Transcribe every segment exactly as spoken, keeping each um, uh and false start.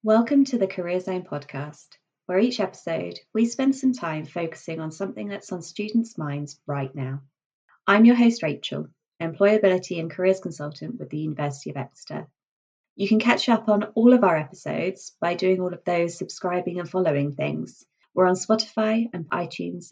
Welcome to the Career Zone podcast, where each episode we spend some time focusing on something that's on students' minds right now. I'm your host, Rachel, Employability and Careers Consultant with the University of Exeter. You can catch up on all of our episodes by doing all of those subscribing and following things. We're on Spotify and iTunes.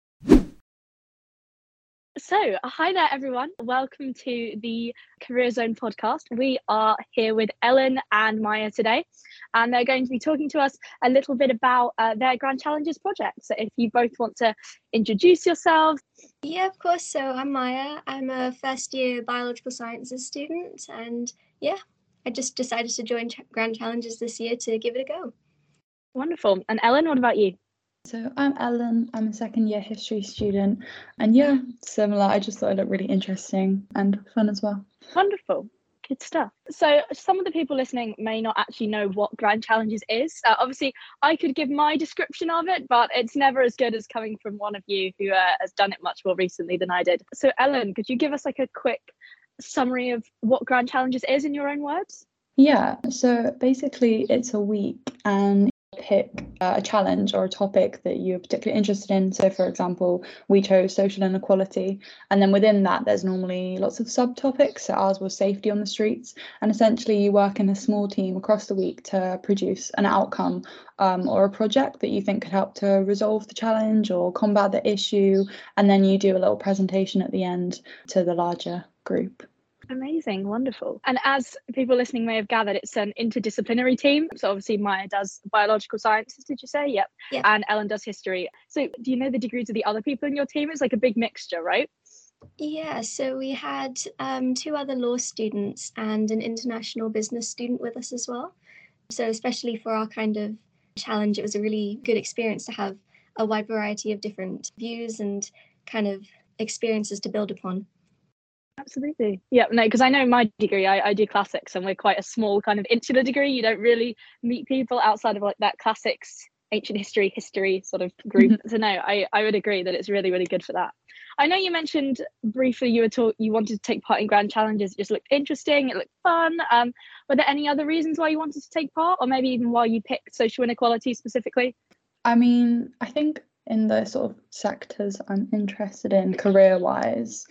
So, hi there, everyone. Welcome to the Career Zone podcast. We are here with Ellen and Maya today, and they're going to be talking to us a little bit about uh, their Grand Challenges project. So, if you both want to introduce yourselves. Yeah, of course. So, I'm Maya. I'm a first year biological sciences student, and yeah, I just decided to join Ch- Grand Challenges this year to give it a go. Wonderful. And Ellen, what about you? So I'm Ellen, I'm a second year history student, and yeah, similar. I just thought it looked really interesting and fun as well. Wonderful. Good stuff. So some of the people listening may not actually know what Grand Challenges is. Uh, obviously, I could give my description of it, but it's never as good as coming from one of you who uh, has done it much more recently than I did. So Ellen, could you give us like a quick summary of what Grand Challenges is in your own words? Yeah, so basically it's a week and pick uh, a challenge or a topic that you're particularly interested in. So for example, we chose social inequality, and then within that there's normally lots of subtopics. So ours was safety on the streets, and essentially you work in a small team across the week to produce an outcome um, or a project that you think could help to resolve the challenge or combat the issue, and then you do a little presentation at the end to the larger group. Amazing, wonderful. And as people listening may have gathered, it's an interdisciplinary team. So obviously Maya does biological sciences, did you say? Yep. Yep. And Ellen does history. So do you know the degrees of the other people in your team? It's like a big mixture, right? Yeah, so we had um, two other law students and an international business student with us as well. So especially for our kind of challenge, it was a really good experience to have a wide variety of different views and kind of experiences to build upon. Absolutely. Yeah, no, because I know my degree, I, I do classics, and we're quite a small kind of insular degree. You don't really meet people outside of like that classics, ancient history, history sort of group. So no, I, I would agree that it's really, really good for that. I know you mentioned briefly you were taught you wanted to take part in Grand Challenges. It just looked interesting. It looked fun. Um, were there any other reasons why you wanted to take part, or maybe even why you picked social inequality specifically? I mean, I think in the sort of sectors I'm interested in career-wise,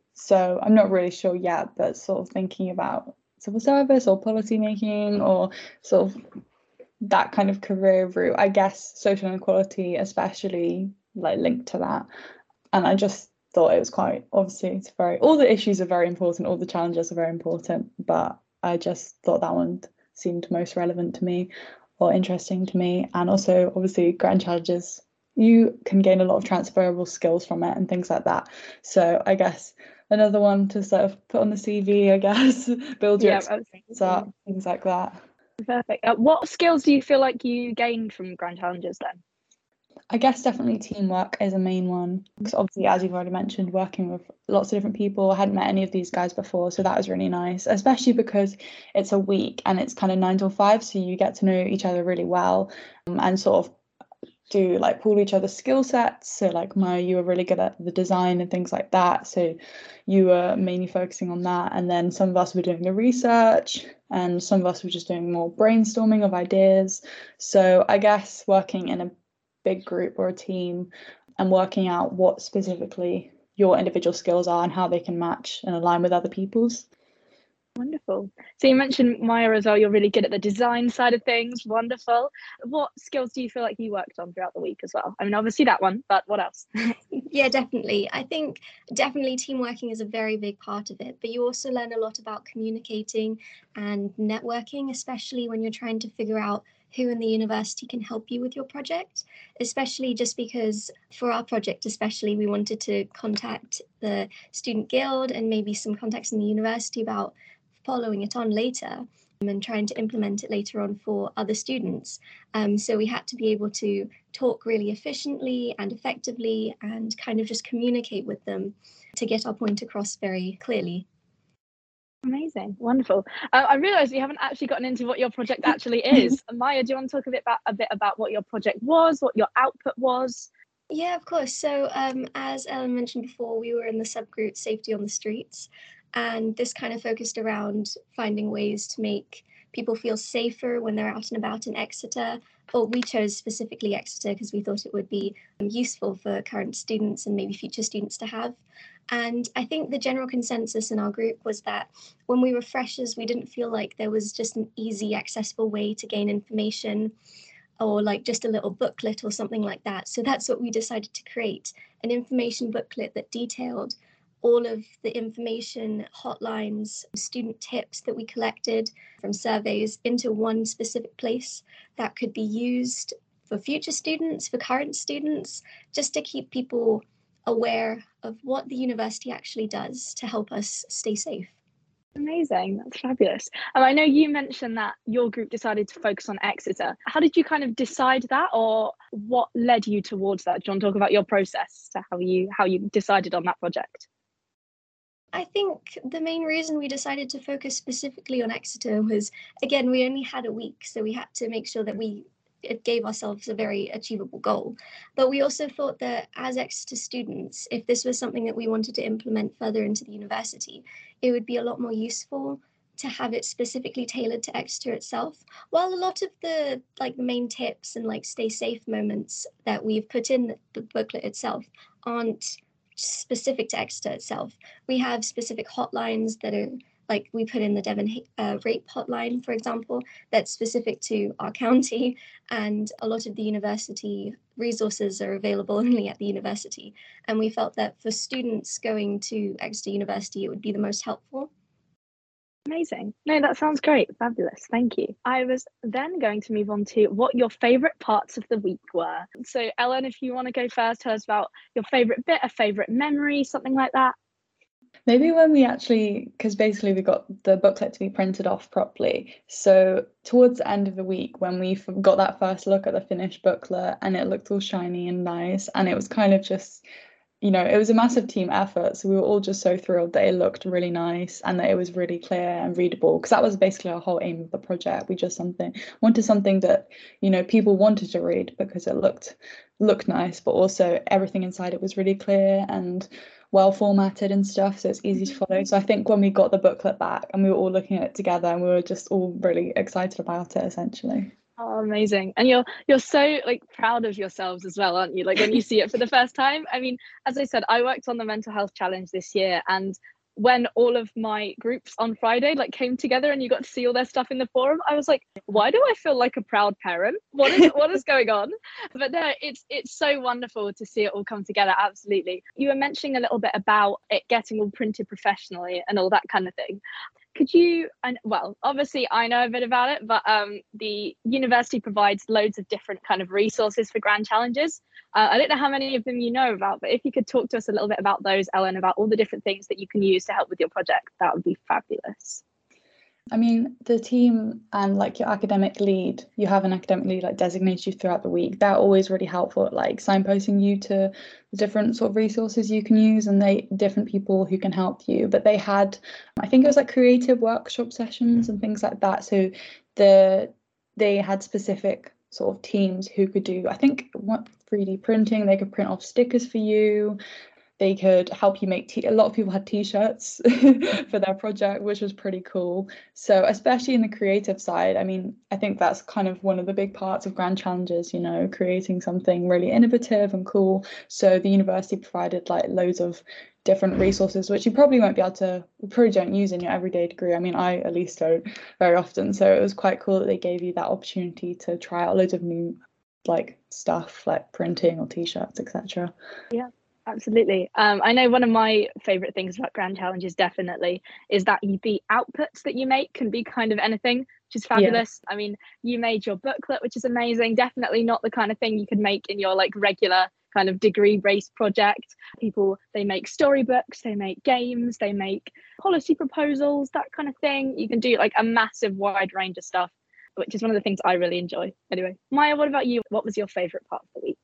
so I'm not really sure yet, but sort of thinking about civil service or policy making or sort of that kind of career route. I guess social inequality especially like linked to that. And I just thought it was quite, obviously it's very, all the issues are very important, all the challenges are very important, but I just thought that one seemed most relevant to me or interesting to me. And also obviously Grand Challenges, you can gain a lot of transferable skills from it and things like that. So I guess another one to sort of put on the C V, I guess, build your Yeah, experience up, things like that. Perfect. Uh, what skills do you feel like you gained from Grand Challenges then? I guess definitely teamwork is a main one, because obviously, as you've already mentioned, working with lots of different people. I hadn't met any of these guys before, so that was really nice, especially because it's a week and it's kind of nine till five, so you get to know each other really well um, and sort of do like pool each other's skill sets. So like Maya, you were really good at the design and things like that, so you were mainly focusing on that, and then some of us were doing the research and some of us were just doing more brainstorming of ideas. So I guess working in a big group or a team and working out what specifically your individual skills are and how they can match and align with other people's. Wonderful. So you mentioned Maya as well, you're really good at the design side of things. Wonderful. What skills do you feel like you worked on throughout the week as well? I mean, obviously that one, but what else? Yeah, definitely. I think definitely team working is a very big part of it, but you also learn a lot about communicating and networking, especially when you're trying to figure out who in the university can help you with your project, especially just because for our project, especially, we wanted to contact the student guild and maybe some contacts in the university about following it on later and trying to implement it later on for other students. Um, so we had to be able to talk really efficiently and effectively and kind of just communicate with them to get our point across very clearly. Amazing, wonderful. Uh, I realised we haven't actually gotten into what your project actually is. Maya, do you want to talk a bit about a bit about what your project was, what your output was? Yeah, of course. So um, as Ellen mentioned before, we were in the subgroup Safety on the Streets, and this kind of focused around finding ways to make people feel safer when they're out and about in Exeter. Or we chose specifically Exeter because we thought it would be useful for current students and maybe future students to have. And I think the general consensus in our group was that when we were freshers, we didn't feel like there was just an easy, accessible way to gain information, or like just a little booklet or something like that. So that's what we decided to create, an information booklet that detailed all of the information, hotlines, student tips that we collected from surveys into one specific place that could be used for future students, for current students, just to keep people aware of what the university actually does to help us stay safe. Amazing, that's fabulous. And I know you mentioned that your group decided to focus on Exeter. How did you kind of decide that, or what led you towards that? Do you want to talk about your process to how you how you decided on that project? I think the main reason we decided to focus specifically on Exeter was, again, we only had a week, so we had to make sure that we it gave ourselves a very achievable goal. But we also thought that as Exeter students, if this was something that we wanted to implement further into the university, it would be a lot more useful to have it specifically tailored to Exeter itself. While a lot of the like the main tips and like stay safe moments that we've put in the booklet itself aren't specific to Exeter itself, we have specific hotlines that are like we put in the Devon uh, rape hotline, for example, that's specific to our county, and a lot of the university resources are available only at the university. And we felt that for students going to Exeter University, it would be the most helpful. Amazing. No, that sounds great. Fabulous. Thank you. I was then going to move on to what your favourite parts of the week were. So, Ellen, if you want to go first, tell us about your favourite bit, a favourite memory, something like that. Maybe when we actually, because basically we got the booklet to be printed off properly. So towards the end of the week, when we got that first look at the finished booklet and it looked all shiny and nice, and it was kind of just, you know, it was a massive team effort. So we were all just so thrilled that it looked really nice and that it was really clear and readable, because that was basically our whole aim of the project. We just something wanted something that, you know, people wanted to read because it looked looked nice, but also everything inside it was really clear and well formatted and stuff, so it's easy to follow. So I think when we got the booklet back and we were all looking at it together, and we were just all really excited about it, essentially. Oh, amazing. And you're you're so like proud of yourselves as well, aren't you? Like when you see it for the first time. I mean, as I said, I worked on the mental health challenge this year, and when all of my groups on Friday like came together and you got to see all their stuff in the forum, I was like, why do I feel like a proud parent? What is what is going on? But no, it's it's so wonderful to see it all come together. Absolutely. You were mentioning a little bit about it getting all printed professionally and all that kind of thing. Could you, and well, obviously I know a bit about it, but um, the university provides loads of different kind of resources for grand challenges. Uh, I don't know how many of them you know about, but if you could talk to us a little bit about those, Ellen, about all the different things that you can use to help with your project, that would be fabulous. I mean, the team and like your academic lead, you have an academic lead like designate you throughout the week. They're always really helpful at like signposting you to the different sort of resources you can use, and they different people who can help you. But they had, I think it was like creative workshop sessions and things like that. So the they had specific sort of teams who could do, I think, what three D printing. They could print off stickers for you. They could help you make t- a lot of people had t-shirts for their project, which was pretty cool. So especially in the creative side, I mean, I think that's kind of one of the big parts of grand challenges, you know, creating something really innovative and cool. So the university provided like loads of different resources, which you probably won't be able to, you probably don't use in your everyday degree. I mean, I at least don't very often. So it was quite cool that they gave you that opportunity to try out loads of new like stuff like printing or t-shirts, et cetera. Yeah. Absolutely. Um, I know one of my favourite things about grand challenges definitely is that the outputs that you make can be kind of anything, which is fabulous. Yeah. I mean, you made your booklet, which is amazing. Definitely not the kind of thing you could make in your like regular kind of degree-based project. People, they make storybooks, they make games, they make policy proposals, that kind of thing. You can do like a massive wide range of stuff, which is one of the things I really enjoy. Anyway, Maya, what about you? What was your favourite part of the week?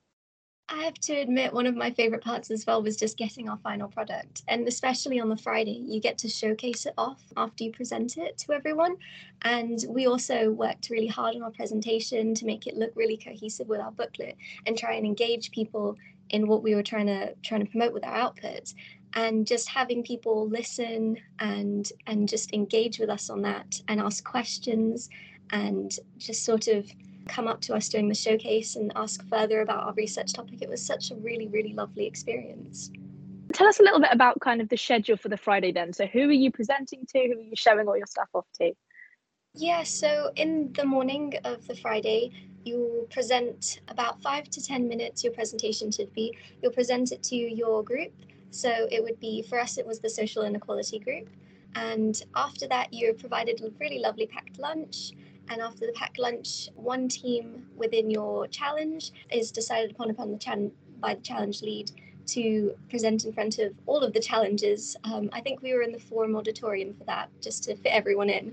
I have to admit, one of my favourite parts as well was just getting our final product. And especially on the Friday, you get to showcase it off after you present it to everyone. And we also worked really hard on our presentation to make it look really cohesive with our booklet and try and engage people in what we were trying to trying to promote with our output. And just having people listen and and just engage with us on that and ask questions and just sort of come up to us during the showcase and ask further about our research topic. It was such a really, really lovely experience. Tell us a little bit about kind of the schedule for the Friday then. So who are you presenting to? Who are you showing all your stuff off to? Yeah, so in the morning of the Friday, you'll present about five to ten minutes, your presentation should be. You'll present it to your group. So it would be, for us, it was the social inequality group. And after that, you're provided a really lovely packed lunch. And after the packed lunch, one team within your challenge is decided upon, upon the chan- by the challenge lead to present in front of all of the challenges. Um, I think we were in the forum auditorium for that, just to fit everyone in.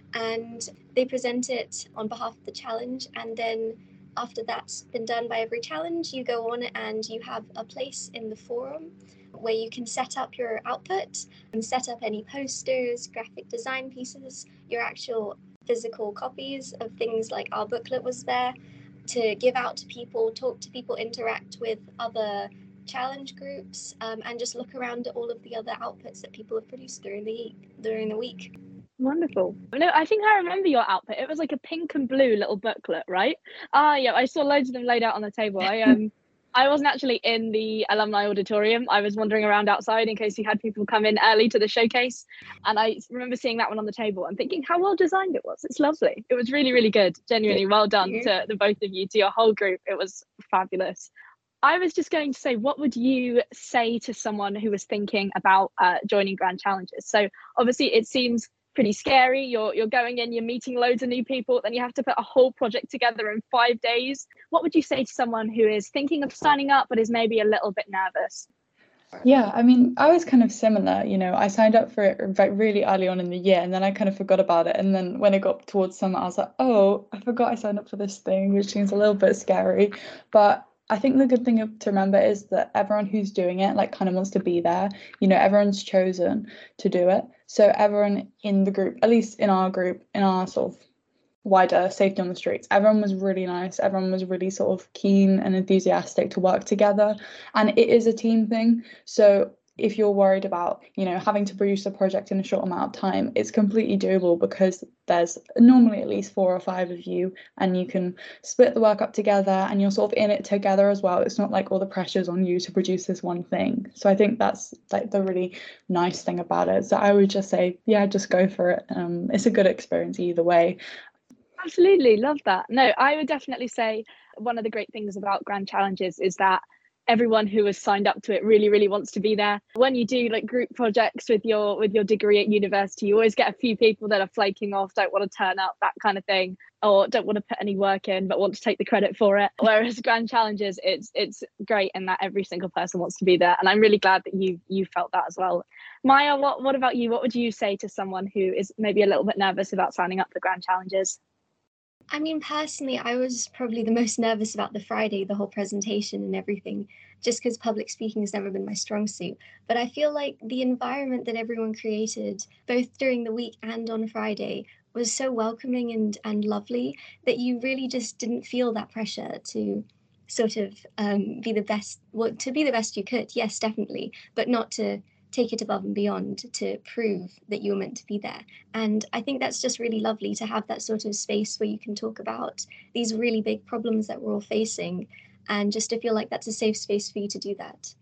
And they present it on behalf of the challenge. And then after that's been done by every challenge, you go on and you have a place in the forum where you can set up your output and set up any posters, graphic design pieces, your actual physical copies of things like our booklet was there to give out to people, talk to people, interact with other challenge groups, um, and just look around at all of the other outputs that people have produced during the during the week. Wonderful. No, I think I remember your output. It was like a pink and blue little booklet, right? Ah, yeah, I saw loads of them laid out on the table. I um, I wasn't actually in the alumni auditorium. I was wandering around outside in case you had people come in early to the showcase. And I remember seeing that one on the table and thinking how well designed it was. It's lovely. It was really, really good. Genuinely well done to the both of you, to your whole group. It was fabulous. I was just going to say, what would you say to someone who was thinking about uh, joining Grand Challenges? So obviously it seems pretty scary. You're you're going in, you're meeting loads of new people, then you have to put a whole project together in five days. What would you say to someone who is thinking of signing up but is maybe a little bit nervous? Yeah, I mean, I was kind of similar, you know, I signed up for it really early on in the year and then I kind of forgot about it. And then when it got towards summer, I was like, oh, I forgot I signed up for this thing, which seems a little bit scary. But I think the good thing to remember is that everyone who's doing it like kind of wants to be there. You know, everyone's chosen to do it. So everyone in the group, at least in our group, in our sort of wider safety on the streets, everyone was really nice. Everyone was really sort of keen and enthusiastic to work together. And it is a team thing. So if you're worried about, you know, having to produce a project in a short amount of time, it's completely doable because there's normally at least four or five of you and you can split the work up together and you're sort of in it together as well. It's not like all the pressure's on you to produce this one thing. So I think that's like the really nice thing about it. So I would just say, yeah, just go for it. Um, it's a good experience either way. Absolutely, love that. No, I would definitely say one of the great things about Grand Challenges is that everyone who has signed up to it really, really wants to be there. When you do like group projects with your with your degree at university, you always get a few people that are flaking off, don't want to turn up, that kind of thing, or don't want to put any work in but want to take the credit for it. Whereas Grand Challenges, it's it's great in that every single person wants to be there, and I'm really glad that you you felt that as well. Maya, what what about you? What would you say to someone who is maybe a little bit nervous about signing up for Grand Challenges? I mean, personally, I was probably the most nervous about the Friday, the whole presentation and everything, just because public speaking has never been my strong suit. But I feel like the environment that everyone created, both during the week and on Friday, was so welcoming and, and lovely that you really just didn't feel that pressure to sort of um, be the best, well, to be the best you could, yes, definitely, but not to take it above and beyond to prove that you were meant to be there. And I think that's just really lovely to have that sort of space where you can talk about these really big problems that we're all facing, and just to feel like that's a safe space for you to do that.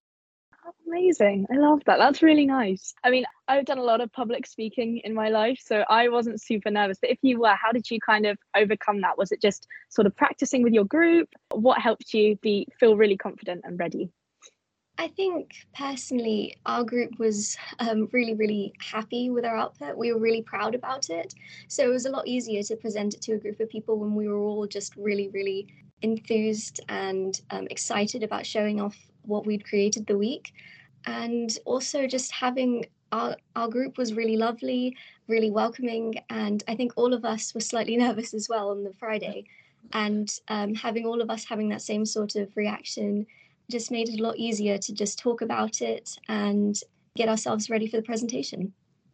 Amazing. I love that. That's really nice. I mean, I've done a lot of public speaking in my life, so I wasn't super nervous. But if you were, how did you kind of overcome that? Was it just sort of practicing with your group? What helped you be feel really confident and ready? I think personally, our group was um, really, really happy with our output. We were really proud about it. So it was a lot easier to present it to a group of people when we were all just really, really enthused and um, excited about showing off what we'd created the week. And also just having our, our group was really lovely, really welcoming. And I think all of us were slightly nervous as well on the Friday. And um, having all of us having that same sort of reaction just made it a lot easier to just talk about it and get ourselves ready for the presentation.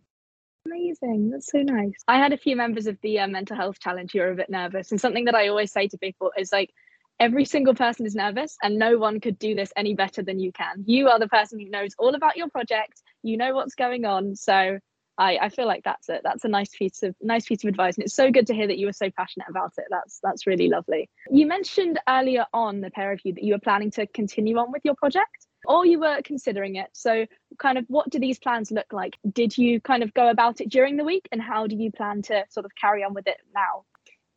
Amazing. That's so nice. I had a few members of the uh, mental health challenge who are a bit nervous, and something that I always say to people is like, every single person is nervous and no one could do this any better than you can. You are the person who knows all about your project. You know what's going on. So I, I feel like that's it. That's a nice piece of nice piece of advice. And it's so good to hear that you were so passionate about it. That's that's really lovely. You mentioned earlier on, the pair of you, that you were planning to continue on with your project, or you were considering it. So kind of what do these plans look like? Did you kind of go about it during the week, and how do you plan to sort of carry on with it now?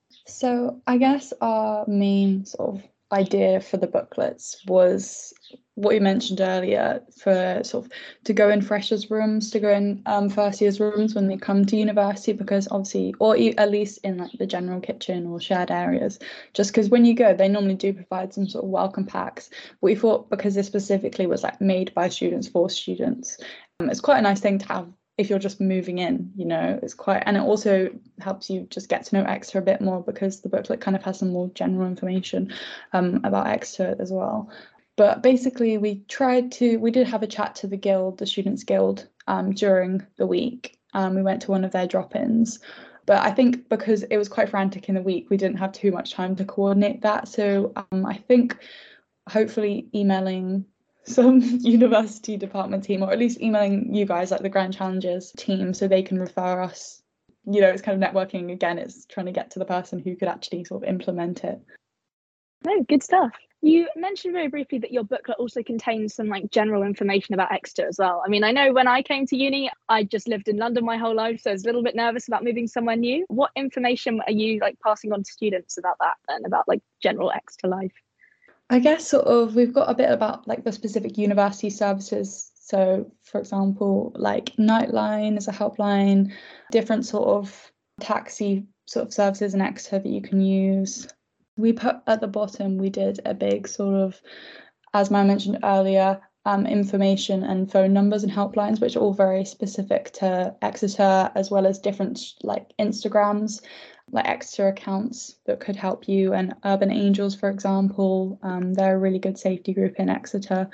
So I guess our main sort of idea for the booklets was what you mentioned earlier, for sort of to go in freshers' rooms, to go in um, first years' rooms when they come to university, because obviously, or e- at least in like the general kitchen or shared areas, just because when you go, they normally do provide some sort of welcome packs. But we thought, because this specifically was like made by students for students, um, it's quite a nice thing to have if you're just moving in, you know. It's quite, and it also helps you just get to know Exeter a bit more, because the booklet kind of has some more general information um, about Exeter as well. But basically, we tried to, we did have a chat to the guild, the Students' Guild, um, during the week. Um, we went to one of their drop-ins. But I think because it was quite frantic in the week, we didn't have too much time to coordinate that. So um, I think hopefully emailing some university department team, or at least emailing you guys, like the Grand Challenges team, so they can refer us. You know, it's kind of networking again. It's trying to get to the person who could actually sort of implement it. No, good stuff. You mentioned very briefly that your booklet also contains some like general information about Exeter as well. I mean, I know when I came to uni, I just lived in London my whole life, so I was a little bit nervous about moving somewhere new. What information are you like passing on to students about that and about like general Exeter life? I guess sort of we've got a bit about like the specific university services. So, for example, like Nightline is a helpline, different sort of taxi sort of services in Exeter that you can use. We put at the bottom, we did a big sort of, as Maya mentioned earlier, um, information and phone numbers and helplines, which are all very specific to Exeter, as well as different like Instagrams, like Exeter accounts that could help you, and Urban Angels, for example. Um, they're a really good safety group in Exeter.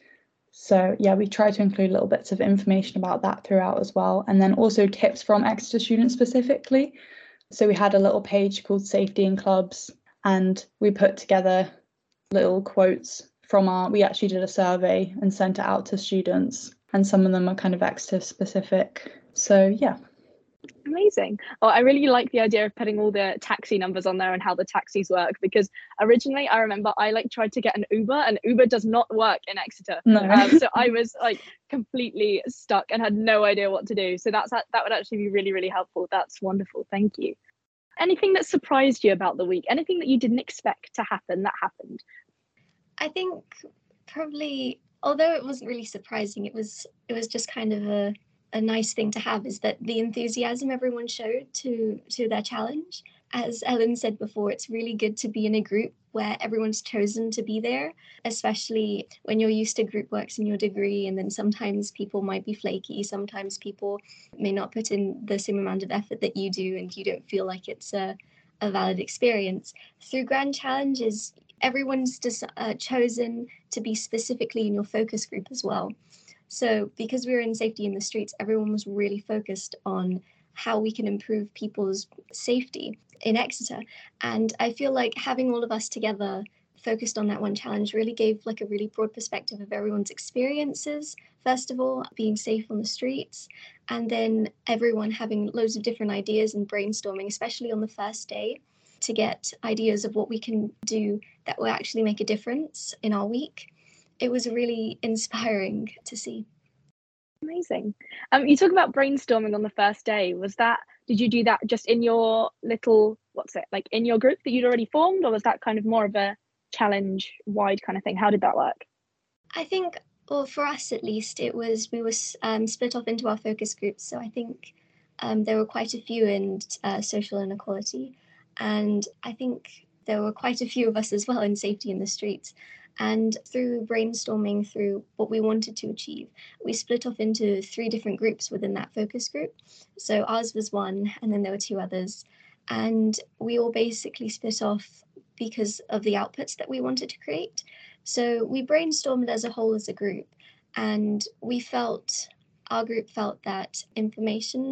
So yeah, we try to include little bits of information about that throughout as well. And then also tips from Exeter students specifically. So we had a little page called Safety in Clubs, and we put together little quotes from our, we actually did a survey and sent it out to students, and some of them are kind of Exeter specific. So yeah. Amazing. Oh, I really like the idea of putting all the taxi numbers on there and how the taxis work, because originally I remember I like tried to get an Uber, and Uber does not work in Exeter. No. Um, so I was like completely stuck and had no idea what to do. So that's that would actually be really, really helpful. That's wonderful. Thank you. Anything that surprised you about the week? Anything that you didn't expect to happen that happened? I think probably, although it wasn't really surprising, it was it was just kind of a a nice thing to have, is that the enthusiasm everyone showed to to their challenge. As Ellen said before, it's really good to be in a group where everyone's chosen to be there, especially when you're used to group works in your degree, and then sometimes people might be flaky, sometimes people may not put in the same amount of effort that you do, and you don't feel like it's a, a valid experience. Through Grand Challenges, everyone's just uh, chosen to be specifically in your focus group as well. So because we were in Safety in the Streets, everyone was really focused on how we can improve people's safety in Exeter. And I feel like having all of us together focused on that one challenge really gave like a really broad perspective of everyone's experiences. First of all, being safe on the streets, and then everyone having loads of different ideas and brainstorming, especially on the first day, to get ideas of what we can do that will actually make a difference in our week. It was really inspiring to see. Amazing. Um, you talk about brainstorming on the first day. Was that, did you do that just in your little, what's it, like in your group that you'd already formed, or was that kind of more of a challenge wide kind of thing? How did that work? I think, well, for us at least, it was, we were um, split off into our focus groups. So I think um, there were quite a few in uh, social inequality. And I think there were quite a few of us as well in Safety in the Streets. And through brainstorming through what we wanted to achieve, we split off into three different groups within that focus group. So ours was one, and then there were two others. And we all basically split off because of the outputs that we wanted to create. So we brainstormed as a whole as a group, and we felt, our group felt that information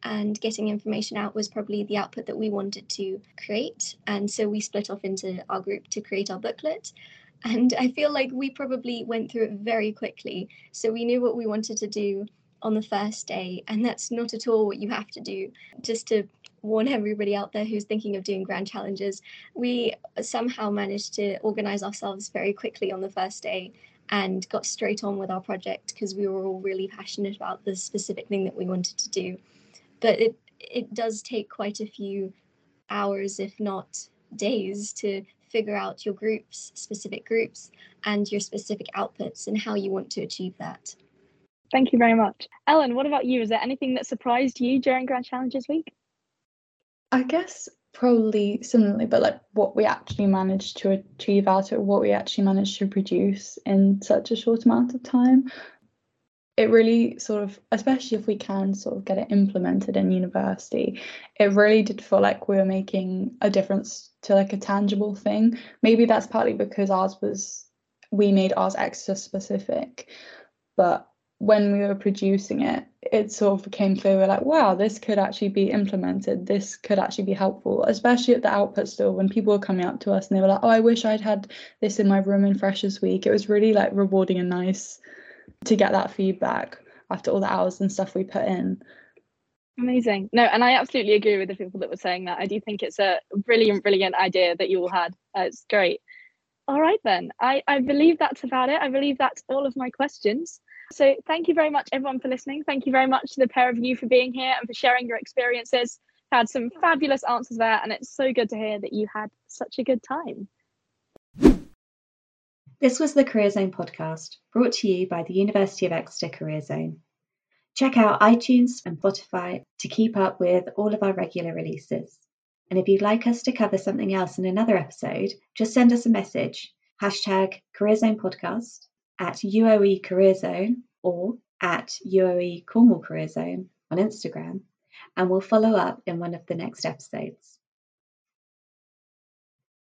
and getting information out was probably the output that we wanted to create. And so we split off into our group to create our booklet. And I feel like we probably went through it very quickly. So we knew what we wanted to do on the first day, and that's not at all what you have to do. Just to warn everybody out there who's thinking of doing grand challenges, we somehow managed to organize ourselves very quickly on the first day and got straight on with our project because we were all really passionate about the specific thing that we wanted to do. But it it does take quite a few hours, if not days, to figure out your groups, specific groups, and your specific outputs and how you want to achieve that. Thank you very much. Ellen, what about you? Is there anything that surprised you during Grand Challenges Week? I guess probably similarly, but like what we actually managed to achieve out of it, what we actually managed to produce in such a short amount of time. It really sort of, especially if we can sort of get it implemented in university, it really did feel like we were making a difference to like a tangible thing. Maybe that's partly because ours was, we made ours extra specific, but when we were producing it, it sort of became clear, we're like, wow, this could actually be implemented. This could actually be helpful, especially at the output still, when people were coming up to us and they were like, oh, I wish I'd had this in my room in Freshers Week. It was really like rewarding and nice to get that feedback after all the hours and stuff we put in. Amazing. No, and I absolutely agree with the people that were saying that. I do think it's a brilliant, brilliant idea that you all had. Uh, it's great. All right, then. I, I believe that's about it. I believe that's all of my questions. So thank you very much, everyone, for listening. Thank you very much to the pair of you for being here and for sharing your experiences. Had some fabulous answers there, and it's so good to hear that you had such a good time. This was the Career Zone podcast, brought to you by the University of Exeter Career Zone. Check out iTunes and Spotify to keep up with all of our regular releases. And if you'd like us to cover something else in another episode, just send us a message, hashtag Career Zone Podcast, at U O E Career Zone or at U O E Cornwall Career Zone on Instagram, and we'll follow up in one of the next episodes.